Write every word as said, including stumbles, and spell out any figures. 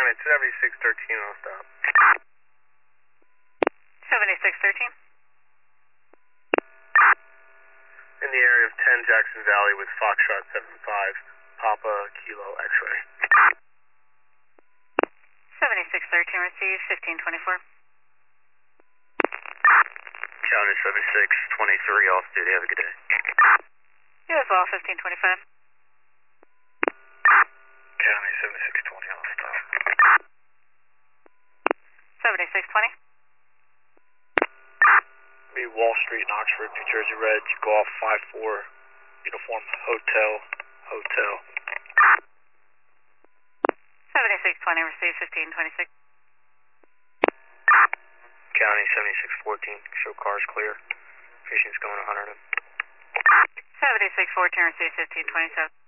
County seventy-six thirteen, I'll stop. seventy-six thirteen. In the area of ten Jackson Valley with Foxtrot seven five, Papa Kilo X-ray. seventy-six thirteen, receive fifteen twenty-four. County seventy-six twenty-three, off duty, have a good day. You as well, fifteen twenty-five. County seventy-six twenty, I'll stop. seventy-six twenty. Be Wall Street in Oxford, New Jersey, Reg, Golf five four, uniform, hotel, hotel. seventy-six twenty, receive fifteen twenty-six. County seventy-six fourteen, show cars clear. Fishing's going one hundred. seventy-six fourteen, receive fifteen twenty-seven.